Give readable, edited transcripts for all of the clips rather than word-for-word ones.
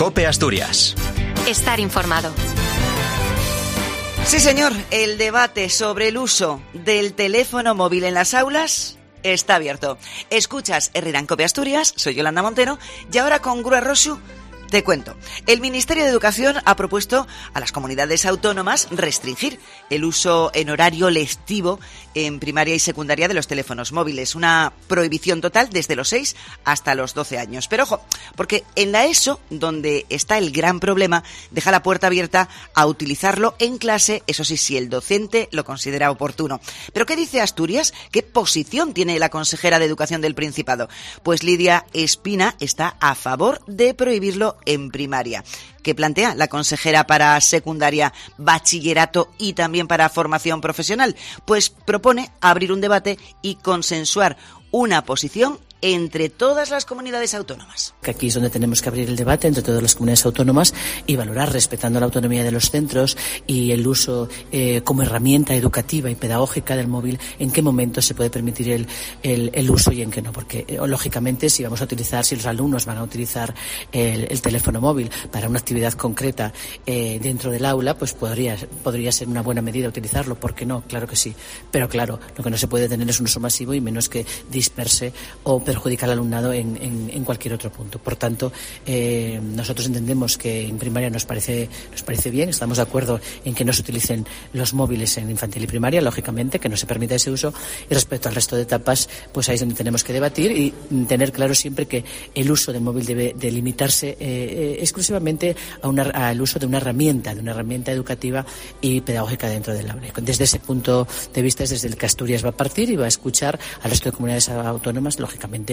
COPE Asturias. Estar informado. Sí, señor, el debate sobre el uso del teléfono móvil en las aulas está abierto. Escuchas Herrera en COPE Asturias, soy Yolanda Montero, y ahora con Grua Rosu te cuento. El Ministerio de Educación ha propuesto a las comunidades autónomas restringir el uso en horario lectivo en primaria y secundaria de los teléfonos móviles. Una prohibición total desde los 6 hasta los 12 años. Pero ojo, porque en la ESO, donde está el gran problema, deja la puerta abierta a utilizarlo en clase, eso sí, si el docente lo considera oportuno. ¿Pero qué dice Asturias? ¿Qué posición tiene la consejera de Educación del Principado? Pues Lidia Espina está a favor de prohibirlo en primaria. ¿Qué plantea la consejera para secundaria, bachillerato y también para formación profesional? Pues propone abrir un debate y consensuar una posición entre todas las comunidades autónomas. Aquí es donde tenemos que abrir el debate entre todas las comunidades autónomas y valorar, respetando la autonomía de los centros y el uso como herramienta educativa y pedagógica del móvil, en qué momento se puede permitir el uso y en qué no. Porque, lógicamente, si los alumnos van a utilizar el teléfono móvil para una actividad concreta dentro del aula, pues podría ser una buena medida utilizarlo. ¿Por qué no? Claro que sí. Pero claro, lo que no se puede tener es un uso masivo y menos que disperse o perjudicar al alumnado en cualquier otro punto. Por tanto, nosotros entendemos que en primaria nos parece bien, estamos de acuerdo en que no se utilicen los móviles en infantil y primaria, lógicamente, que no se permita ese uso, y respecto al resto de etapas, pues ahí es donde tenemos que debatir y tener claro siempre que el uso del móvil debe de limitarse exclusivamente al uso de una herramienta educativa y pedagógica dentro del aula. Desde ese punto de vista es desde el que Asturias va a partir y va a escuchar al resto de comunidades autónomas, lógicamente,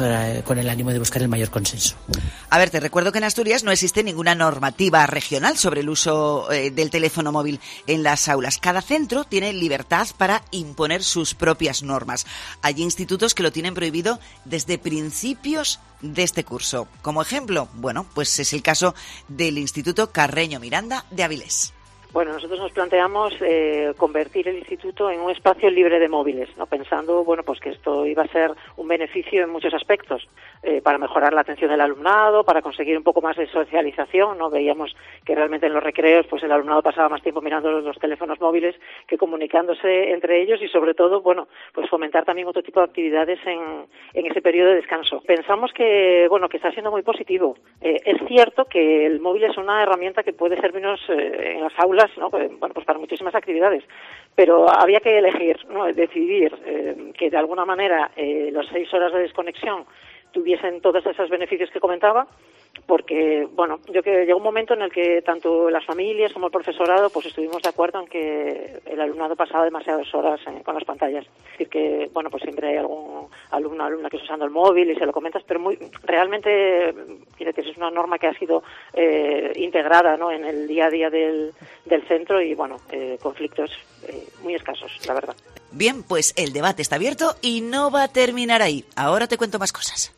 con el ánimo de buscar el mayor consenso. A ver, te recuerdo que en Asturias no existe ninguna normativa regional sobre el uso del teléfono móvil en las aulas. Cada centro tiene libertad para imponer sus propias normas. Hay institutos que lo tienen prohibido desde principios de este curso. Como ejemplo, bueno, pues es el caso del Instituto Carreño Miranda de Avilés. Bueno, nosotros nos planteamos convertir el instituto en un espacio libre de móviles, ¿no? Pensando, bueno, pues que esto iba a ser un beneficio en muchos aspectos, para mejorar la atención del alumnado, para conseguir un poco más de socialización, ¿no? Veíamos que realmente en los recreos, pues el alumnado pasaba más tiempo mirando los teléfonos móviles que comunicándose entre ellos y sobre todo, bueno, pues fomentar también otro tipo de actividades en ese periodo de descanso. Pensamos que, bueno, que está siendo muy positivo. Es cierto que el móvil es una herramienta que puede servirnos en las aulas, ¿no? Bueno, pues para muchísimas actividades, pero había que elegir, ¿no? Decidir que de alguna manera las 6 horas de desconexión tuviesen todos esos beneficios que comentaba, porque, bueno, yo que llegó un momento en el que tanto las familias como el profesorado pues estuvimos de acuerdo en que el alumnado pasaba demasiadas horas con las pantallas. Es decir que, bueno, pues siempre hay algún alumno o alumna que está usando el móvil y se lo comentas, pero realmente es una norma que ha sido integrada, ¿no? En el día a día del centro y, bueno, conflictos muy escasos, la verdad. Bien, pues el debate está abierto y no va a terminar ahí. Ahora te cuento más cosas.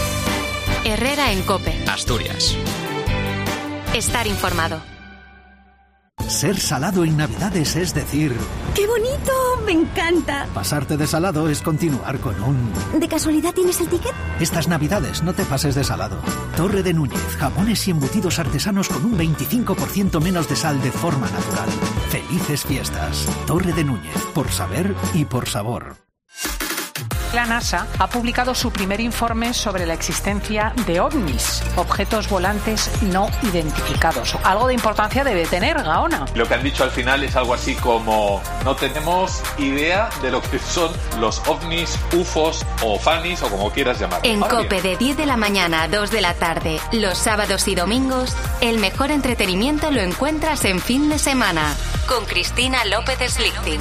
Herrera en COPE Asturias. Estar informado. Ser salado en Navidades es decir... ¡Qué bonito! ¡Me encanta! Pasarte de salado es continuar con un... ¿De casualidad tienes el ticket? Estas Navidades no te pases de salado. Torre de Núñez, jamones y embutidos artesanos con un 25% menos de sal de forma natural. ¡Felices fiestas! Torre de Núñez, por saber y por sabor. La NASA ha publicado su primer informe sobre la existencia de ovnis, objetos volantes no identificados. Algo de importancia debe tener, Gaona. Lo que han dicho al final es algo así como: no tenemos idea de lo que son los ovnis, UFOs o fanis o como quieras llamarlo. En COPE de 10 de la mañana a 2 de la tarde, los sábados y domingos, el mejor entretenimiento lo encuentras en Fin de Semana, con Cristina López Slichting.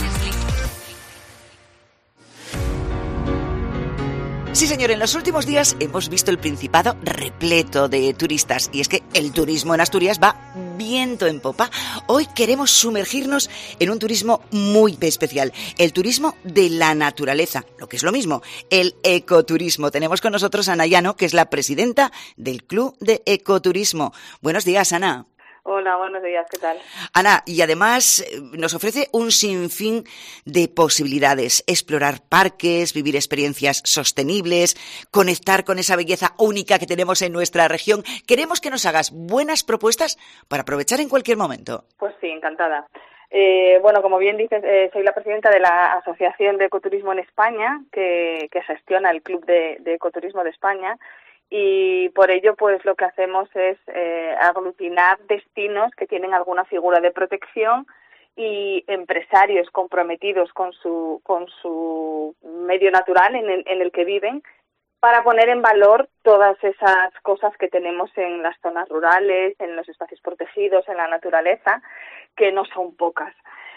Sí, señor, en los últimos días hemos visto el Principado repleto de turistas y es que el turismo en Asturias va viento en popa. Hoy queremos sumergirnos en un turismo muy especial, el turismo de la naturaleza, lo que es lo mismo, el ecoturismo. Tenemos con nosotros a Ana Llano, que es la presidenta del Club de Ecoturismo. Buenos días, Ana. Hola, buenos días, ¿qué tal? Ana, y además nos ofrece un sinfín de posibilidades. Explorar parques, vivir experiencias sostenibles, conectar con esa belleza única que tenemos en nuestra región. Queremos que nos hagas buenas propuestas para aprovechar en cualquier momento. Pues sí, encantada. Bueno, como bien dices, soy la presidenta de la Asociación de Ecoturismo en España, que gestiona el Club de Ecoturismo de España. Y por ello, pues lo que hacemos es aglutinar destinos que tienen alguna figura de protección y empresarios comprometidos con su medio natural en el que viven, para poner en valor todas esas cosas que tenemos en las zonas rurales, en los espacios protegidos, en la naturaleza, que no son pocas.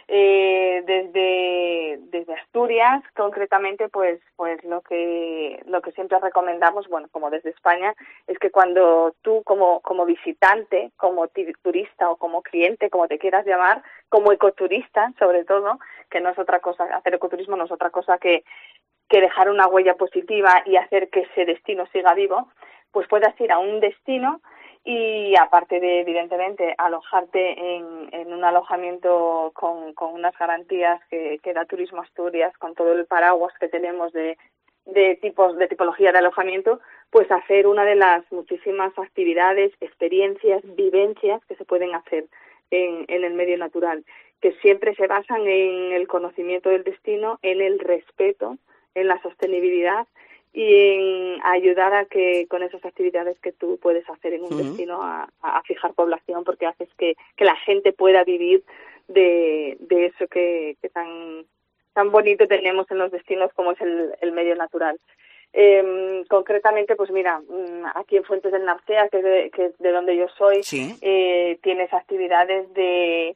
Desde Asturias, concretamente, pues lo que siempre recomendamos, bueno, como desde España, es que cuando tú como visitante, como turista o como cliente, como te quieras llamar, como ecoturista, sobre todo, que no es otra cosa, hacer ecoturismo no es otra cosa que dejar una huella positiva y hacer que ese destino siga vivo, pues puedas ir a un destino y, aparte de, evidentemente, alojarte en un alojamiento con unas garantías que da Turismo Asturias, con todo el paraguas que tenemos de tipología de alojamiento, pues hacer una de las muchísimas actividades, experiencias, vivencias que se pueden hacer en el medio natural, que siempre se basan en el conocimiento del destino, en el respeto, en la sostenibilidad y en ayudar a que con esas actividades que tú puedes hacer en un destino a fijar población, porque haces que la gente pueda vivir de eso que tan bonito tenemos en los destinos como es el medio natural. Concretamente, pues mira, aquí en Fuentes del Narcea, que es de donde yo soy, ¿sí? Tienes actividades de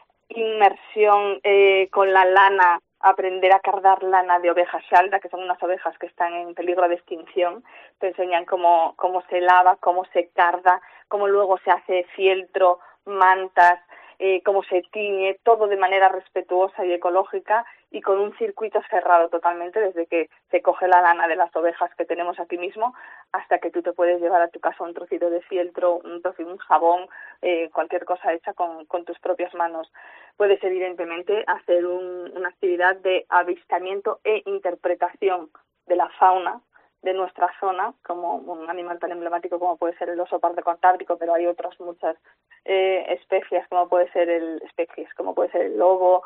inmersión con la lana, aprender a cardar lana de oveja xalda, que son unas ovejas que están en peligro de extinción. Te enseñan cómo se lava, cómo se carda, cómo luego se hace fieltro, mantas, cómo se tiñe, todo de manera respetuosa y ecológica y con un circuito cerrado totalmente, desde que se coge la lana de las ovejas que tenemos aquí mismo hasta que tú te puedes llevar a tu casa un trocito de fieltro, un jabón, cualquier cosa hecha con tus propias manos. Puedes, evidentemente, hacer una actividad de avistamiento e interpretación de la fauna de nuestra zona, como un animal tan emblemático como puede ser el oso pardo cantábrico, pero hay otras muchas especies, como puede ser el lobo,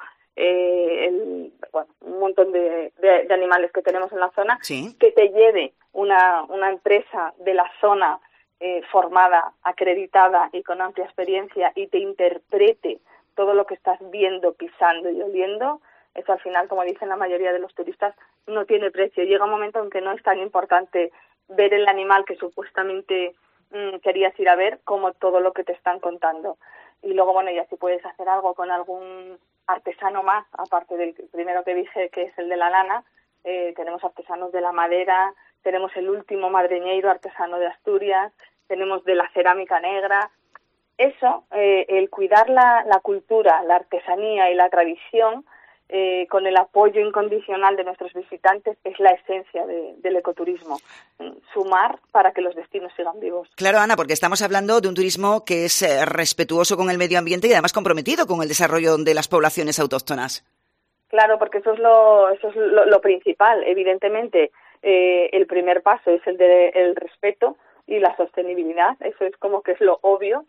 un montón de animales que tenemos en la zona, ¿sí? Que te lleve una empresa de la zona formada, acreditada y con amplia experiencia y te interprete todo lo que estás viendo, pisando y oliendo. Eso al final, como dicen la mayoría de los turistas, no tiene precio. Llega un momento en que no es tan importante ver el animal que supuestamente querías ir a ver como todo lo que te están contando. Y luego, bueno, ya si puedes hacer algo con algún artesano más, aparte del primero que dije, que es el de la lana, tenemos artesanos de la madera, tenemos el último madreñeiro artesano de Asturias, tenemos de la cerámica negra. Eso, el cuidar la cultura, la artesanía y la tradición, con el apoyo incondicional de nuestros visitantes, es la esencia del ecoturismo. Sumar para que los destinos sigan vivos. Claro, Ana, porque estamos hablando de un turismo que es respetuoso con el medio ambiente y además comprometido con el desarrollo de las poblaciones autóctonas. Claro, porque eso es lo principal. Evidentemente, el primer paso es el respeto y la sostenibilidad. Eso es como que es lo obvio.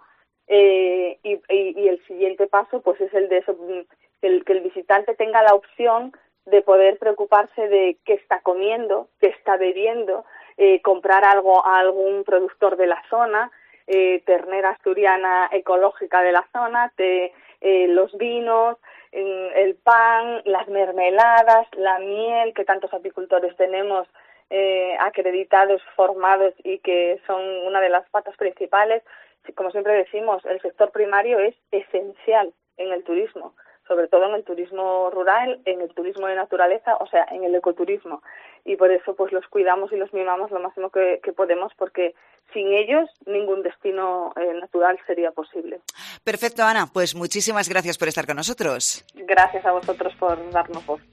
Y el siguiente paso pues es el de eso, que el visitante tenga la opción de poder preocuparse de qué está comiendo, qué está bebiendo, comprar algo a algún productor de la zona, ternera asturiana ecológica de la zona, los vinos, el pan, las mermeladas, la miel, que tantos apicultores tenemos acreditados, formados y que son una de las patas principales. Como siempre decimos, el sector primario es esencial en el turismo, sobre todo en el turismo rural, en el turismo de naturaleza, o sea, en el ecoturismo. Y por eso pues los cuidamos y los mimamos lo máximo que podemos, porque sin ellos ningún destino natural sería posible. Perfecto, Ana. Pues muchísimas gracias por estar con nosotros. Gracias a vosotros por darnos voz.